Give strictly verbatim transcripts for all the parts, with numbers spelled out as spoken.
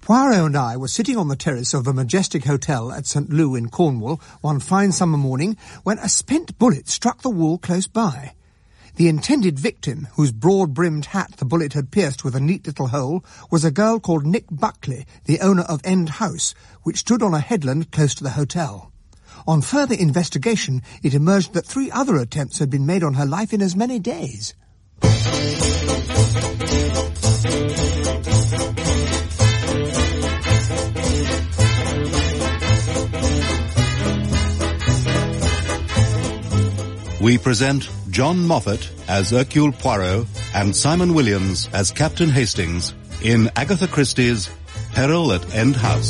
Poirot and I were sitting on the terrace of the Majestic Hotel at Saint Lou in Cornwall one fine summer morning when a spent bullet struck the wall close by. The intended victim, whose broad-brimmed hat the bullet had pierced with a neat little hole, was a girl called Nick Buckley, the owner of End House, which stood on a headland close to the hotel. On further investigation, it emerged that three other attempts had been made on her life in as many days. We present John Moffat as Hercule Poirot and Simon Williams as Captain Hastings in Agatha Christie's Peril at End House.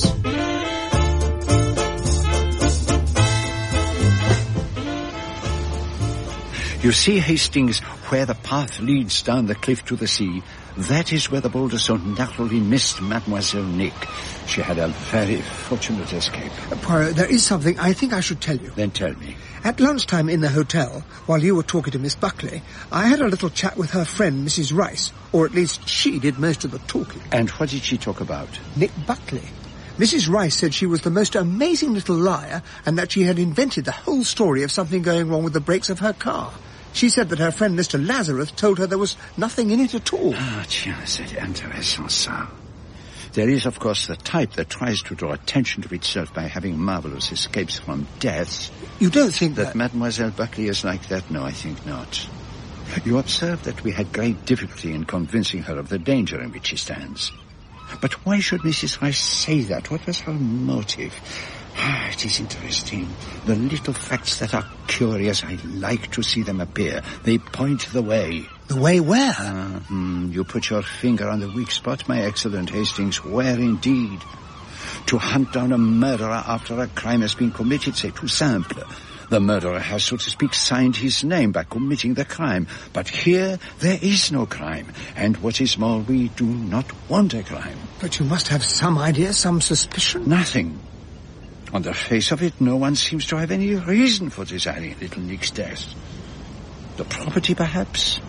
You see, Hastings, where the path leads down the cliff to the sea, that is where the boulder so narrowly missed Mademoiselle Nick. She had a very fortunate escape. Uh, Poirot, there is something I think I should tell you. Then tell me. At lunchtime in the hotel, while you were talking to Miss Buckley, I had a little chat with her friend, Missus Rice, or at least she did most of the talking. And what did she talk about? Nick Buckley. Missus Rice said she was the most amazing little liar and that she had invented the whole story of something going wrong with the brakes of her car. She said that her friend Mister Lazarus told her there was nothing in it at all. Ah, tiens, c'est intéressant, ça. There is, of course, the type that tries to draw attention to itself by having marvelous escapes from death. You don't think that... that... Mademoiselle Buckley is like that? No, I think not. You observe that we had great difficulty in convincing her of the danger in which she stands. But why should Missus Rice say that? What was her motive? Ah, it is interesting. The little facts that are curious, I like to see them appear. They point the way. The way where? Uh, hmm, you put your finger on the weak spot, my excellent Hastings. Where indeed? To hunt down a murderer after a crime has been committed, c'est tout simple. The murderer has, so to speak, signed his name by committing the crime. But here, there is no crime. And what is more, we do not want a crime. But you must have some idea, some suspicion? Nothing. On the face of it, no one seems to have any reason for desiring little Nick's death. The property, perhaps?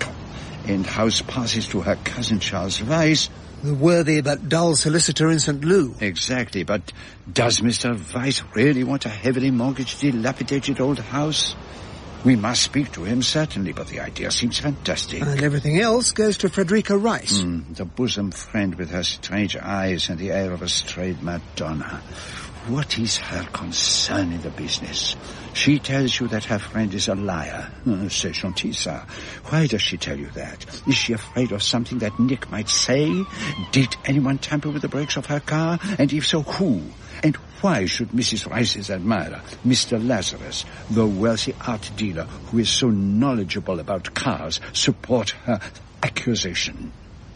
End House passes to her cousin Charles Weiss. The worthy but dull solicitor in Saint Lou. Exactly, but does Mister Weiss really want a heavily mortgaged, dilapidated old house? We must speak to him, certainly, but the idea seems fantastic. And everything else goes to Frederica Rice. Mm, the bosom friend with her strange eyes and the air of a strayed Madonna. What is her concern in the business? She tells you that her friend is a liar. Oh, c'est gentil, ça. Why does she tell you that? Is she afraid of something that Nick might say? Did anyone tamper with the brakes of her car? And if so, who? And why should Missus Rice's admirer, Mister Lazarus, the wealthy art dealer who is so knowledgeable about cars, support her accusation?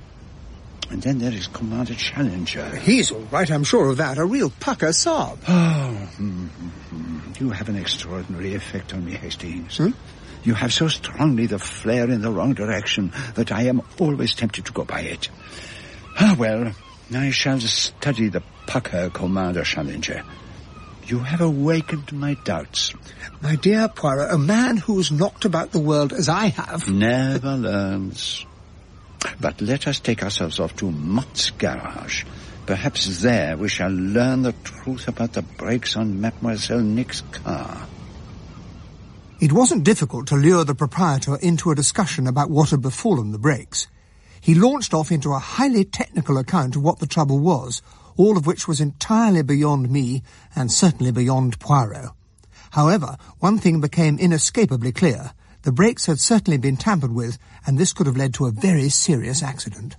And then there is Commander Challenger. He's all right, I'm sure of that. A real pucker Saab. Oh, mm-hmm. You have an extraordinary effect on me, Hastings. Hmm? You have so strongly the flair in the wrong direction that I am always tempted to go by it. Ah, well, I shall study the pucker, Commander Challenger. You have awakened my doubts. My dear Poirot, a man who's knocked about the world as I have... never learns. But let us take ourselves off to Mott's garage. Perhaps there we shall learn the truth about the brakes on Mademoiselle Nick's car. It wasn't difficult to lure the proprietor into a discussion about what had befallen the brakes. He launched off into a highly technical account of what the trouble was, all of which was entirely beyond me and certainly beyond Poirot. However, one thing became inescapably clear. The brakes had certainly been tampered with, and this could have led to a very serious accident.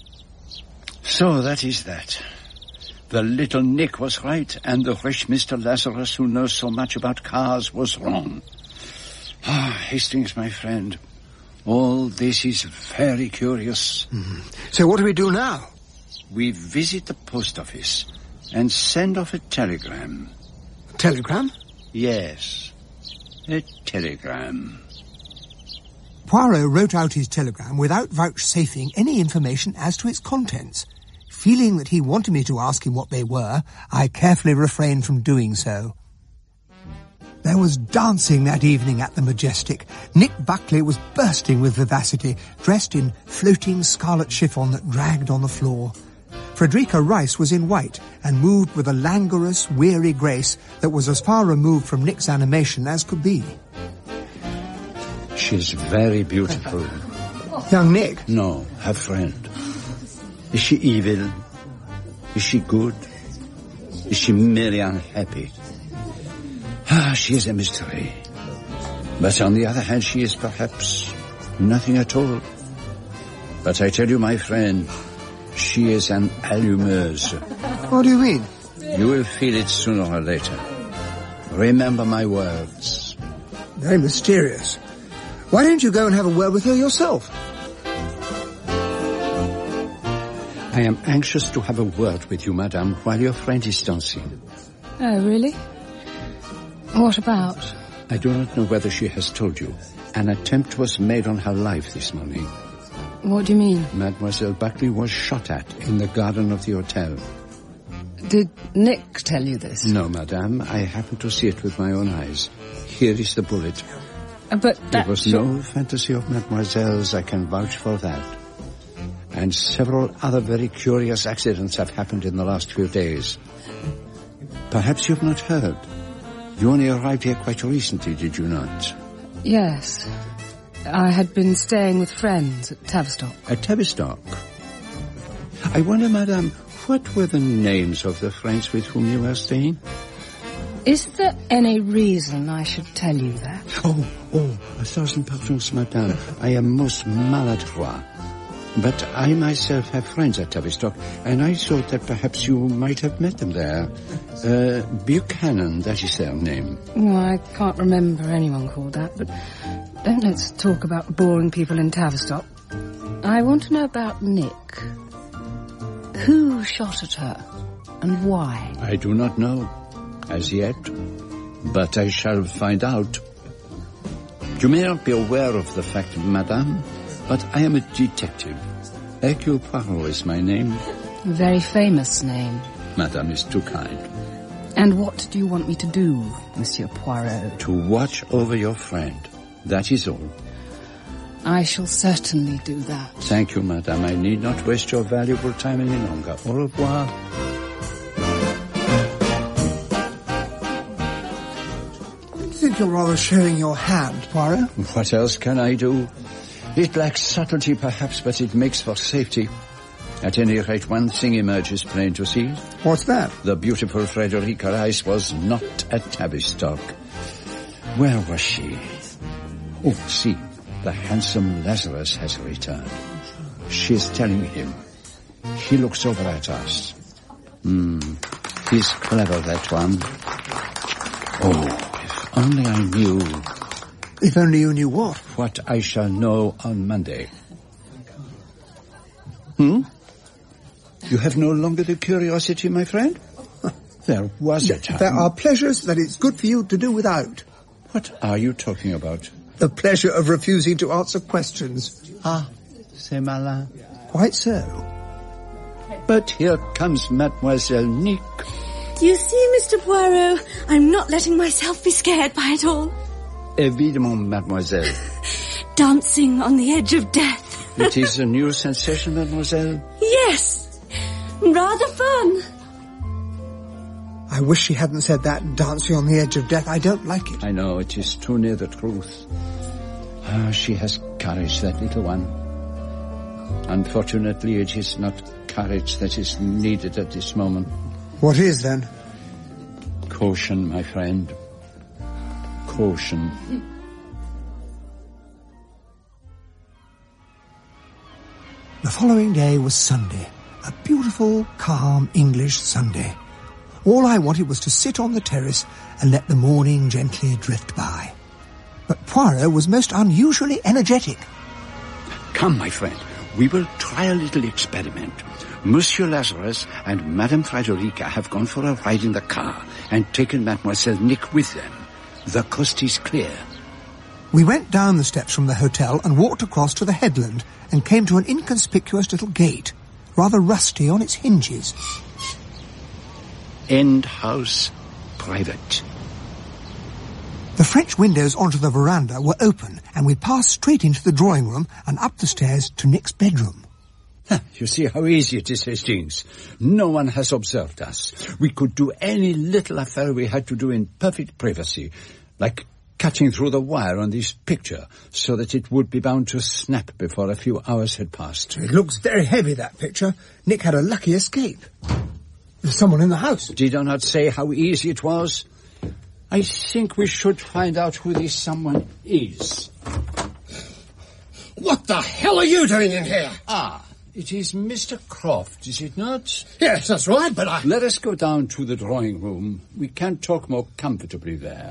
So that is that. The little Nick was right, and the rich Mister Lazarus, who knows so much about cars, was wrong. Ah, Hastings, my friend, all this is very curious. Mm-hmm. So what do we do now? We visit the post office and send off a telegram. A telegram? Yes, a telegram. Poirot wrote out his telegram without vouchsafing any information as to its contents. Feeling that he wanted me to ask him what they were, I carefully refrained from doing so. There was dancing that evening at the Majestic. Nick Buckley was bursting with vivacity, dressed in floating scarlet chiffon that dragged on the floor. Frederica Rice was in white and moved with a languorous, weary grace that was as far removed from Nick's animation as could be. She's very beautiful. Young Nick? No, her friend. Is she evil? Is she good? Is she merely unhappy? Ah, she is a mystery. But on the other hand, she is perhaps nothing at all. But I tell you, my friend, she is an allumeuse. What do you mean? You will feel it sooner or later. Remember my words. Very mysterious. Why don't you go and have a word with her yourself? I am anxious to have a word with you, madame, while your friend is dancing. Oh, really? What about? I do not know whether she has told you. An attempt was made on her life this morning. What do you mean? Mademoiselle Buckley was shot at in the garden of the hotel. Did Nick tell you this? No, madame. I happened to see it with my own eyes. Here is the bullet. Uh, but that... It was no fantasy of Mademoiselle's, I can vouch for that. And several other very curious accidents have happened in the last few days. Perhaps you've not heard. You only arrived here quite recently, did you not? Yes. I had been staying with friends at Tavistock. At Tavistock? I wonder, madame, what were the names of the friends with whom you were staying? Is there any reason I should tell you that? Oh, oh, a thousand pardons, madame. I am most maladroit. But I myself have friends at Tavistock, and I thought that perhaps you might have met them there. Uh, Buchanan, that is their name. Well, I can't remember anyone called that, but don't let's talk about boring people in Tavistock. I want to know about Nick. Who shot at her, and why? I do not know, as yet, but I shall find out. You may not be aware of the fact, madame, but I am a detective. Hercule Poirot is my name. A very famous name. Madame is too kind. And what do you want me to do, Monsieur Poirot? To watch over your friend. That is all. I shall certainly do that. Thank you, madame. I need not waste your valuable time any longer. Au revoir. I think you're rather showing your hand, Poirot. What else can I do? It lacks subtlety, perhaps, but it makes for safety. At any rate, one thing emerges plain to see. What's that? The beautiful Frederica Rice was not at Tavistock. Where was she? Oh, see, the handsome Lazarus has returned. She's telling him. He looks over at us. Hmm, he's clever, that one. Oh, if only I knew... If only you knew what? What I shall know on Monday. Hmm? You have no longer the curiosity, my friend? There was a time... There are pleasures that it's good for you to do without. What are you talking about? The pleasure of refusing to answer questions. Ah, c'est malin. Quite so. But here comes Mademoiselle Nick. You see, Mister Poirot, I'm not letting myself be scared by it all. Évidemment, mademoiselle. Dancing on the edge of death. It is a new sensation, mademoiselle? Yes. Rather fun. I wish she hadn't said that, dancing on the edge of death. I don't like it. I know, it is too near the truth. Ah, she has courage, that little one. Unfortunately, it is not courage that is needed at this moment. What is, then? Caution, my friend. Caution. The following day was Sunday. A beautiful, calm English Sunday. All I wanted was to sit on the terrace and let the morning gently drift by. But Poirot was most unusually energetic. Come, my friend, we will try a little experiment. Monsieur Lazarus and Madame Frederica have gone for a ride in the car and taken Mademoiselle Nick with them. The coast is clear. We went down the steps from the hotel and walked across to the headland and came to an inconspicuous little gate, rather rusty on its hinges. End house private. The French windows onto the veranda were open, and we passed straight into the drawing room and up the stairs to Nick's bedroom. You see how easy it is, Hastings. No one has observed us. We could do any little affair we had to do in perfect privacy, like cutting through the wire on this picture so that it would be bound to snap before a few hours had passed. It looks very heavy, that picture. Nick had a lucky escape. There's someone in the house. Did I not say how easy it was? I think we should find out who this someone is. What the hell are you doing in here? Ah, it is Mister Croft, is it not? Yes, that's right, but I... Let us go down to the drawing room. We can talk more comfortably there.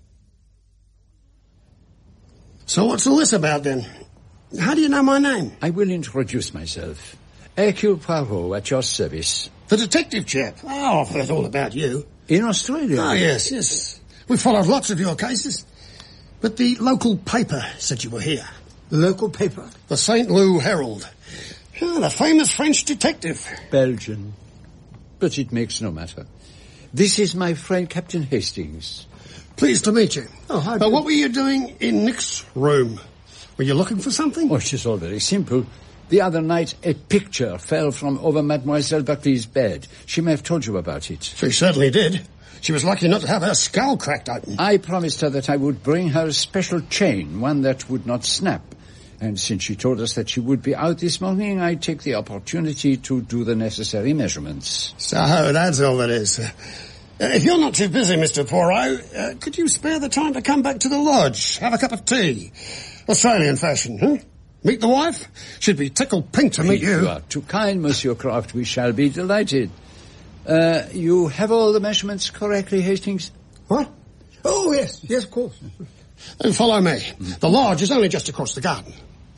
So what's all this about, then? How do you know my name? I will introduce myself. Hercule Poirot, at your service. The detective chap. Oh, I've heard all about you. In Australia? Oh, yes, yes. We've followed lots of your cases. But the local paper said you were here. The local paper? The Saint Lou Herald. Oh, the famous French detective. Belgian. But it makes no matter. This is my friend Captain Hastings. Pleased to meet you. Oh, hi. Uh, what were you doing in Nick's room? Were you looking for something? Oh, it's all very simple. The other night, a picture fell from over Mademoiselle Buckley's bed. She may have told you about it. She certainly did. She was lucky not to have her skull cracked open. I promised her that I would bring her a special chain, one that would not snap. And since she told us that she would be out this morning, I take the opportunity to do the necessary measurements. So, that's all that is. Uh, if you're not too busy, Mister Poirot, uh, could you spare the time to come back to the lodge? Have a cup of tea. Australian fashion, huh? Meet the wife? She'd be tickled pink to meet you. You are too kind, Monsieur Croft. We shall be delighted. Uh, you have all the measurements correctly, Hastings? What? Oh, yes, yes, of course. Then follow me. The lodge is only just across the garden.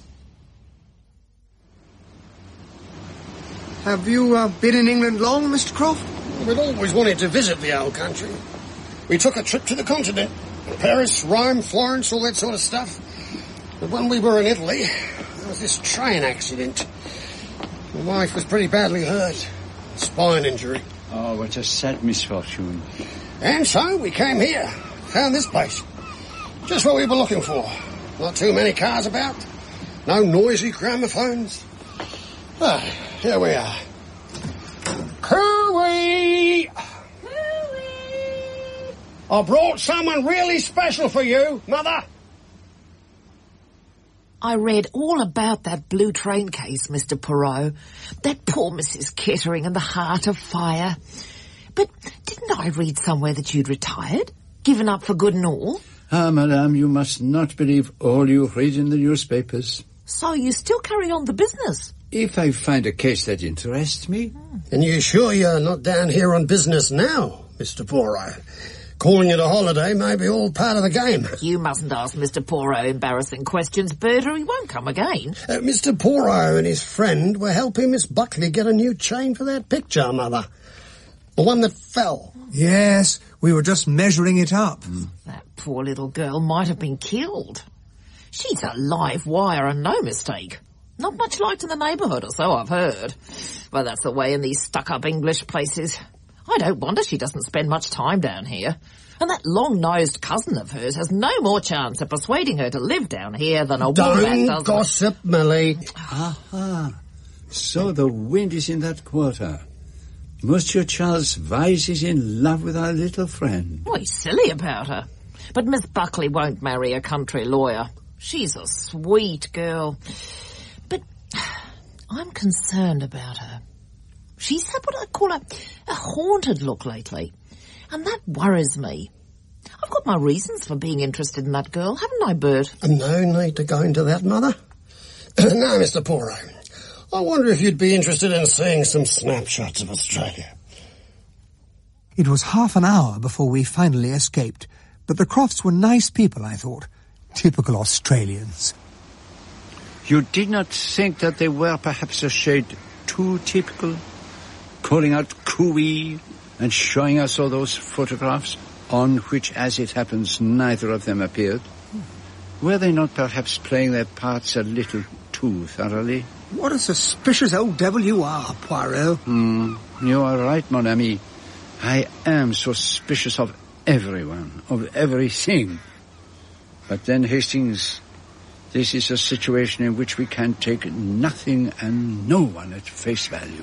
Have you uh, been in England long, Mister Croft? We'd always wanted to visit the old country. We took a trip to the continent. Paris, Rome, Florence, all that sort of stuff. But when we were in Italy, there was this train accident. My wife was pretty badly hurt. Spine injury. Oh, what a sad misfortune. And so we came here. Found this place. Just what we were looking for. Not too many cars about. No noisy gramophones. Ah, here we are. Cooey! Cooey! I brought someone really special for you, Mother. I read all about that blue train case, Mister Poirot. That poor Missus Kettering and the Heart of Fire. But didn't I read somewhere that you'd retired? Given up for good and all? Ah, madame, you must not believe all you read in the newspapers. So you still carry on the business? If I find a case that interests me. And you're sure you're not down here on business now, Mister Poirot? Calling it a holiday may be all part of the game. You mustn't ask Mister Poirot embarrassing questions, Bert, or he won't come again. Uh, Mister Poirot and his friend were helping Miss Buckley get a new chain for that picture, Mother. The one that fell. Yes, we were just measuring it up. Mm. That poor little girl might have been killed. She's a live wire and no mistake. Not much liked in the neighbourhood, or so I've heard. Well, that's the way in these stuck-up English places. I don't wonder she doesn't spend much time down here. And that long-nosed cousin of hers has no more chance of persuading her to live down here than a woman does. Don't gossip, Millie. Aha. So the wind is in that quarter. Monsieur Charles Weiss is in love with our little friend. Oh, he's silly about her. But Miss Buckley won't marry a country lawyer. She's a sweet girl. But I'm concerned about her. She's had what I call a, a haunted look lately. And that worries me. I've got my reasons for being interested in that girl, haven't I, Bert? No need to go into that, Mother. No, Mister Poirot. I wonder if you'd be interested in seeing some snapshots of Australia. It was half an hour before we finally escaped, but the Crofts were nice people, I thought. Typical Australians. You did not think that they were perhaps a shade too typical? Calling out cooey and showing us all those photographs on which, as it happens, neither of them appeared? Were they not perhaps playing their parts a little too thoroughly? What a suspicious old devil you are, Poirot. Hmm, you are right, mon ami. I am suspicious of everyone, of everything. But then, Hastings, This is a situation in which we can take nothing and no one at face value.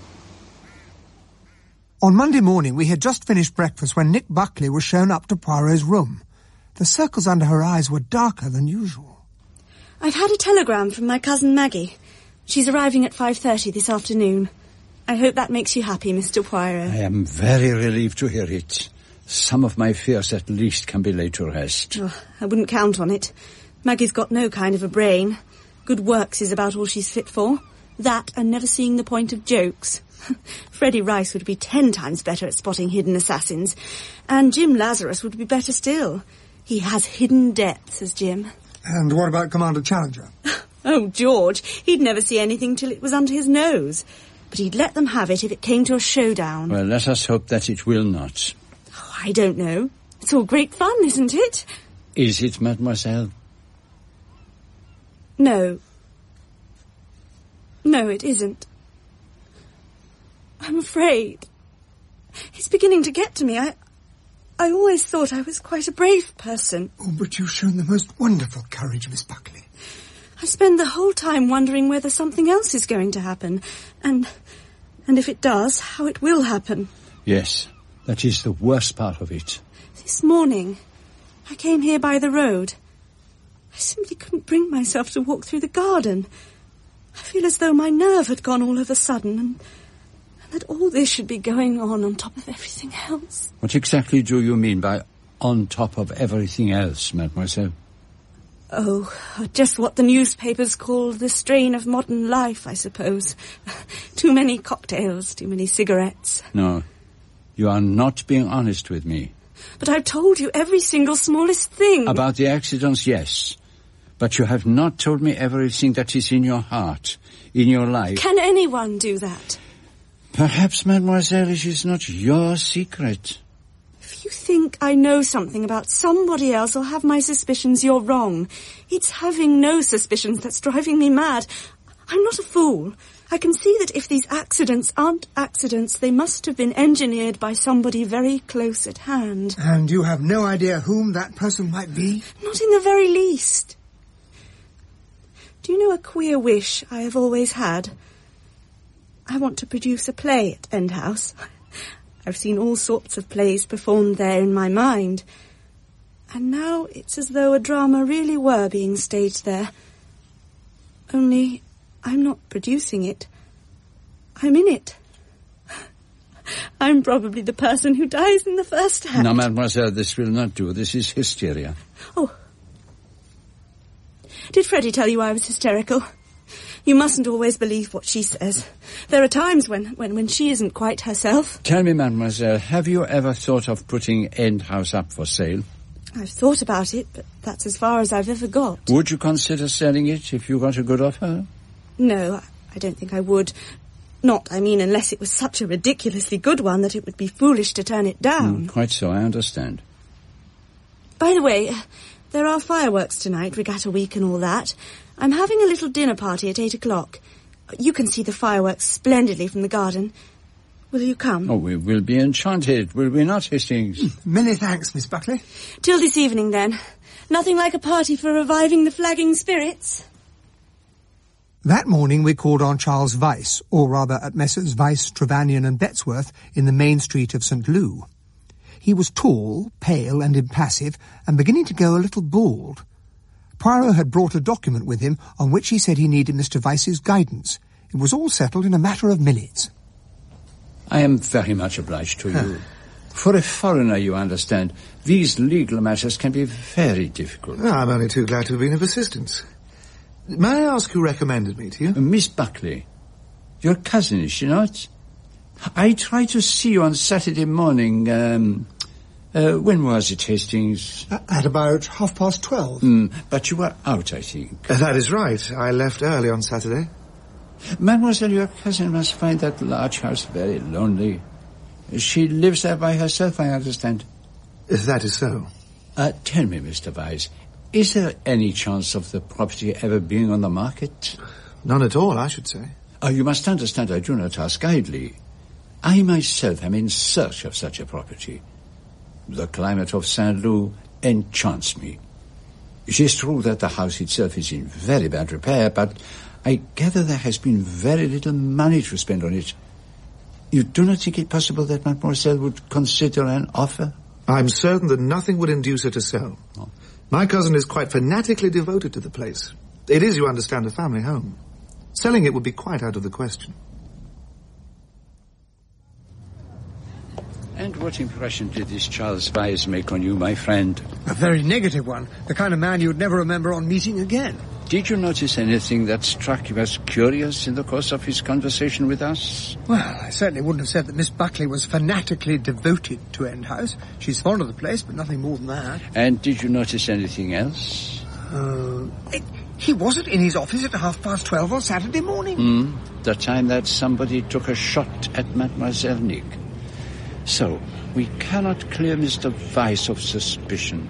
On Monday morning, we had just finished breakfast when Nick Buckley was shown up to Poirot's room. The circles under her eyes were darker than usual. I've had a telegram from my cousin Maggie. She's arriving at five thirty this afternoon. I hope that makes you happy, Mister Poirot. I am very relieved to hear it. Some of my fears at least can be laid to rest. Oh, I wouldn't count on it. Maggie's got no kind of a brain. Good works is about all she's fit for. That and never seeing the point of jokes. Freddie Rice would be ten times better at spotting hidden assassins. And Jim Lazarus would be better still. He has hidden depths, as Jim. And what about Commander Challenger? Oh, George, he'd never see anything till it was under his nose. But he'd let them have it if it came to a showdown. Well, let us hope that it will not. Oh, I don't know. It's all great fun, isn't it? Is it, mademoiselle? No. No, it isn't. I'm afraid. It's beginning to get to me. I... I always thought I was quite a brave person. Oh, but you've shown the most wonderful courage, Miss Buckley. I spend the whole time wondering whether something else is going to happen. And and if it does, how it will happen. Yes, that is the worst part of it. This morning, I came here by the road. I simply couldn't bring myself to walk through the garden. I feel as though my nerve had gone all of a sudden, and, and that all this should be going on on top of everything else. What exactly do you mean by on top of everything else, mademoiselle? Oh, just what the newspapers call the strain of modern life, I suppose. Too many cocktails, too many cigarettes. No, you are not being honest with me. But I've told you every single smallest thing. About the accidents, yes. But you have not told me everything that is in your heart, in your life. Can anyone do that? Perhaps, mademoiselle, it is not your secret. If you think I know something about somebody else or have my suspicions, you're wrong. It's having no suspicions that's driving me mad. I'm not a fool. I can see that if these accidents aren't accidents, they must have been engineered by somebody very close at hand. And you have no idea whom that person might be? Not in the very least. Do you know a queer wish I have always had? I want to produce a play at End House. I've seen all sorts of plays performed there in my mind. And now it's as though a drama really were being staged there. Only I'm not producing it. I'm in it. I'm probably the person who dies in the first act. No, mademoiselle, this will not do. This is hysteria. Oh. Did Freddie tell you I was hysterical? You mustn't always believe what she says. There are times when, when, when she isn't quite herself. Tell me, mademoiselle, have you ever thought of putting End House up for sale? I've thought about it, but that's as far as I've ever got. Would you consider selling it if you got a good offer? No, I, I don't think I would. Not, I mean, unless it was such a ridiculously good one that it would be foolish to turn it down. Mm, quite so, I understand. By the way, there are fireworks tonight, Regatta Week and all that. I'm having a little dinner party at eight o'clock. You can see the fireworks splendidly from the garden. Will you come? Oh, we will be enchanted, will we not, Hastings? Many thanks, Miss Buckley. Till this evening, then. Nothing like a party for reviving the flagging spirits. That morning we called on Charles Vyse, or rather at Messrs. Vyse, Trevanion and Bettesworth in the main street of Saint Lou. He was tall, pale and impassive, and beginning to go a little bald. Poirot had brought a document with him on which he said he needed Mister Vyse's guidance. It was all settled in a matter of minutes. I am very much obliged to you. For a foreigner, you understand, these legal matters can be very difficult. Oh, I'm only too glad to have been of assistance. May I ask who recommended me to you? Uh, Miss Buckley. Your cousin, is she not? I tried to see you on Saturday morning. Um, uh, when was it, Hastings? At about half past twelve. Mm, but you were out, I think. Uh, that is right. I left early on Saturday. Mademoiselle, your cousin must find that large house very lonely. She lives there by herself, I understand. If that is so. Uh, tell me, Mister Vyse, is there any chance of the property ever being on the market? None at all, I should say. Oh, you must understand I do not ask idly. I myself am in search of such a property. The climate of Saint Lou enchants me. It is true that the house itself is in very bad repair, but I gather there has been very little money to spend on it. You do not think it possible that Mademoiselle would consider an offer? I'm certain that nothing would induce her to sell. Oh. My cousin is quite fanatically devoted to the place. It is, you understand, a family home. Selling it would be quite out of the question. And what impression did this Charles Byers make on you, my friend? A very negative one. The kind of man you'd never remember on meeting again. Did you notice anything that struck you as curious in the course of his conversation with us? Well, I certainly wouldn't have said that Miss Buckley was fanatically devoted to End House. She's fond of the place, but nothing more than that. And did you notice anything else? Uh, it, he wasn't in his office at half past twelve on Saturday morning. Mm, the time that somebody took a shot at Mademoiselle Nick. So, we cannot clear Mister Weiss of suspicion.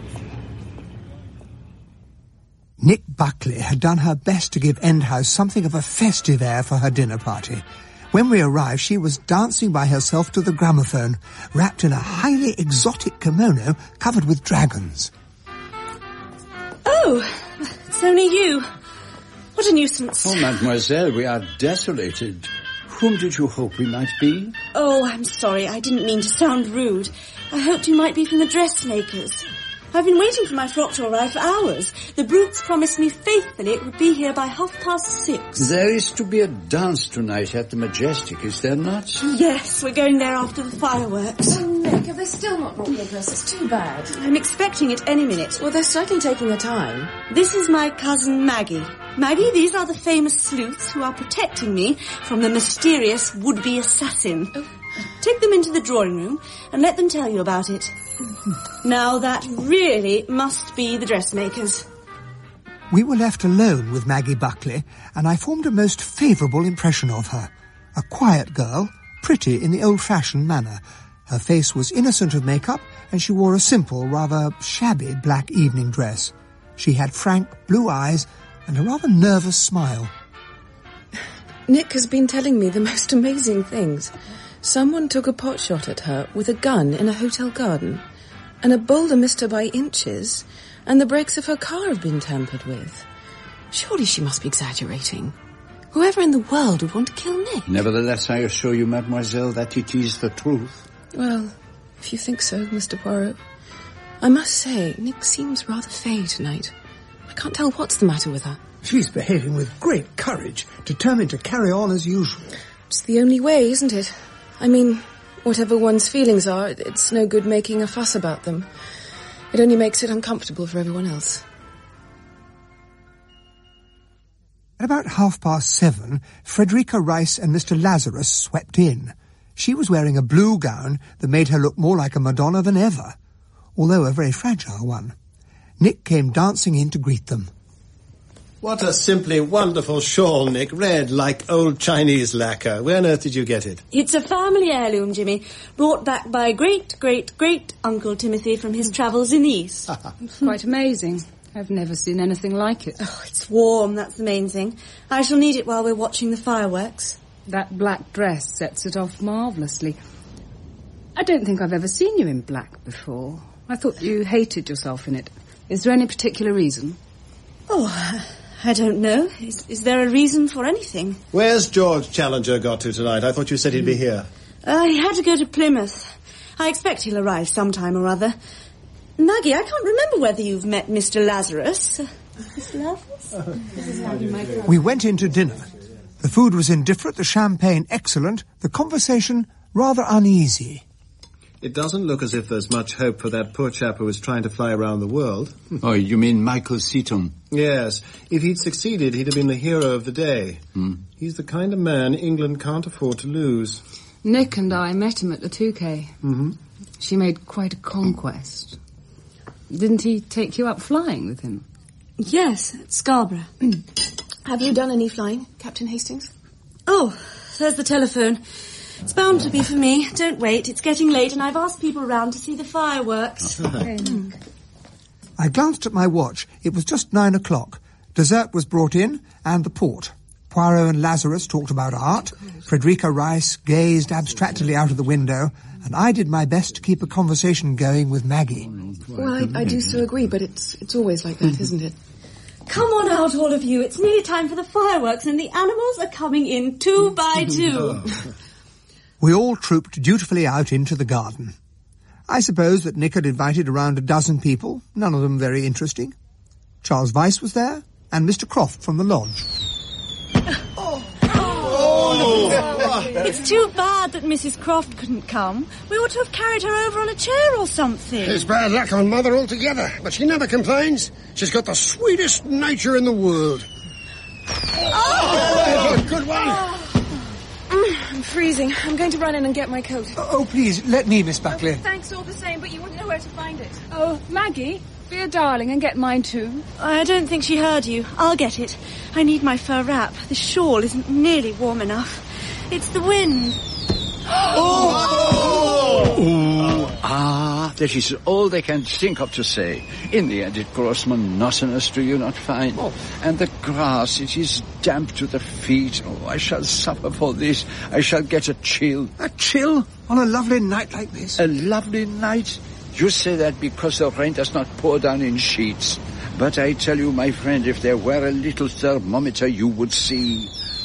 Nick Buckley had done her best to give End House something of a festive air for her dinner party. When we arrived, she was dancing by herself to the gramophone, wrapped in a highly exotic kimono covered with dragons. Oh, it's only you. What a nuisance. Oh, mademoiselle, we are desolated. Whom did you hope we might be? Oh, I'm sorry. I didn't mean to sound rude. I hoped you might be from the dressmakers. I've been waiting for my frock to arrive for hours. The brutes promised me faithfully it would be here by half past six. There is to be a dance tonight at the Majestic, is there not? Yes, we're going there after the fireworks. Oh, Nick, have they still not brought your dress? It's too bad. I'm expecting it any minute. Well, they're certainly taking their time. This is my cousin Maggie. Maggie, these are the famous sleuths who are protecting me from the mysterious would-be assassin. Oh. Take them into the drawing room and let them tell you about it. Now that really must be the dressmakers. We were left alone with Maggie Buckley, and I formed a most favourable impression of her. A quiet girl, pretty in the old-fashioned manner. Her face was innocent of makeup, and she wore a simple, rather shabby black evening dress. She had frank blue eyes and a rather nervous smile. Nick has been telling me the most amazing things. Someone took a pot shot at her with a gun in a hotel garden, and a boulder missed her by inches, and the brakes of her car have been tampered with. Surely she must be exaggerating. Whoever in the world would want to kill Nick? Nevertheless, I assure you, mademoiselle, that it is the truth. Well, if you think so, Mister Poirot. I must say, Nick seems rather fey tonight. I can't tell what's the matter with her. She's behaving with great courage, determined to carry on as usual. It's the only way, isn't it? I mean, whatever one's feelings are, it's no good making a fuss about them. It only makes it uncomfortable for everyone else. At about half past seven, Frederica Rice and Mister Lazarus swept in. She was wearing a blue gown that made her look more like a Madonna than ever, although a very fragile one. Nick came dancing in to greet them. What a simply wonderful shawl, Nick. Red, like old Chinese lacquer. Where on earth did you get it? It's a family heirloom, Jimmy. Brought back by great-great-great-Uncle Timothy from his travels in the East. It's quite amazing. I've never seen anything like it. Oh, it's warm, that's the main thing. I shall need it while we're watching the fireworks. That black dress sets it off marvellously. I don't think I've ever seen you in black before. I thought you hated yourself in it. Is there any particular reason? Oh, I don't know. Is, is there a reason for anything? Where's George Challenger got to tonight? I thought you said he'd be here. Uh, he had to go to Plymouth. I expect he'll arrive sometime or other. Maggie, I can't remember whether you've met Mister Lazarus. Uh, Mister Lazarus? We went in to dinner. The food was indifferent, the champagne excellent, the conversation rather uneasy. It doesn't look as if there's much hope for that poor chap who was trying to fly around the world. Oh, you mean Michael Seaton? Yes. If he'd succeeded, he'd have been the hero of the day. Hmm. He's the kind of man England can't afford to lose. Nick and I met him at the Touquet. Mm-hmm. She made quite a conquest. Didn't he take you up flying with him? Yes, at Scarborough. Have you done any flying, Captain Hastings? Oh, there's the telephone. It's bound to be for me. Don't wait. It's getting late and I've asked people round to see the fireworks. I glanced at my watch. It was just nine o'clock. Dessert was brought in and the port. Poirot and Lazarus talked about art, Frederica Rice gazed abstractedly out of the window, and I did my best to keep a conversation going with Maggie. Well, I, I do so agree, but it's it's always like that, isn't it? Come on out, all of you. It's nearly time for the fireworks, and the animals are coming in two by two. We all trooped dutifully out into the garden. I suppose that Nick had invited around a dozen people, none of them very interesting. Charles Weiss was there, and Mister Croft from the lodge. Oh. Oh. It's too bad that Missus Croft couldn't come. We ought to have carried her over on a chair or something. It's bad luck on Mother altogether, but she never complains. She's got the sweetest nature in the world. Oh! Oh, good one. Oh. I'm freezing. I'm going to run in and get my coat. Oh, oh please, let me, Miss Buckley. Oh, thanks all the same, but you wouldn't know where to find it. Oh, Maggie, be a darling and get mine too. I don't think she heard you. I'll get it. I need my fur wrap. This shawl isn't nearly warm enough. It's the wind. Oh! Oh! Ah, that is all they can think of to say. In the end, it grows monotonous, do you not find? Oh. And the grass, it is damp to the feet. Oh, I shall suffer for this. I shall get a chill. A chill? On a lovely night like this? A lovely night? You say that because the rain does not pour down in sheets. But I tell you, my friend, if there were a little thermometer, you would see...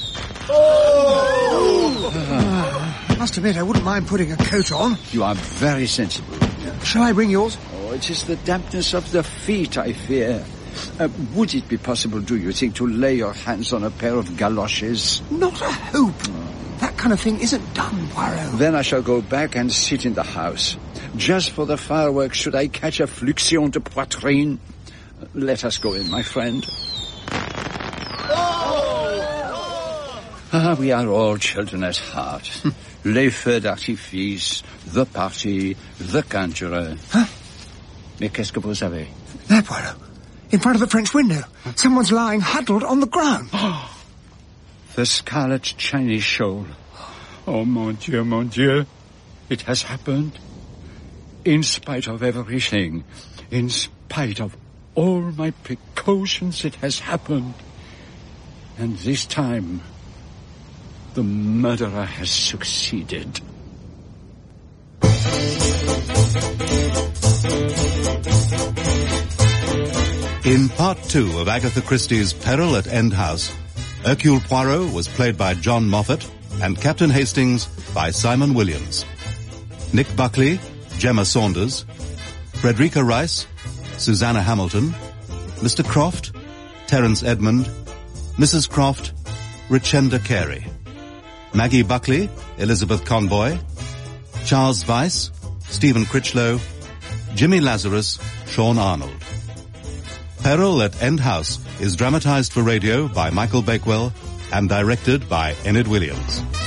Oh! I must admit, I wouldn't mind putting a coat on. You are very sensible. Shall I bring yours? Oh, it is the dampness of the feet, I fear. Uh, would it be possible, do you think, to lay your hands on a pair of galoshes? Not a hope. Oh. That kind of thing isn't done, Poirot. Then I shall go back and sit in the house. Just for the fireworks, should I catch a fluxion de poitrine? Let us go in, my friend. Ah, we are all children at heart. Les feux d'artifice, the party, the conjurer. Huh? Mais qu'est-ce que vous avez? There, Poirot. In front of the French window. Someone's lying huddled on the ground. The scarlet Chinese shawl. Oh, mon Dieu, mon Dieu. It has happened. In spite of everything, in spite of all my precautions, it has happened. And this time, the murderer has succeeded. In part two of Agatha Christie's Peril at End House, Hercule Poirot was played by John Moffat and Captain Hastings by Simon Williams. Nick Buckley, Gemma Saunders, Frederica Rice, Susanna Hamilton, Mister Croft, Terence Edmund, Missus Croft, Richenda Carey, Maggie Buckley, Elizabeth Conboy, Charles Weiss, Stephen Critchlow, Jimmy Lazarus, Sean Arnold. Peril at End House is dramatized for radio by Michael Bakewell and directed by Enid Williams.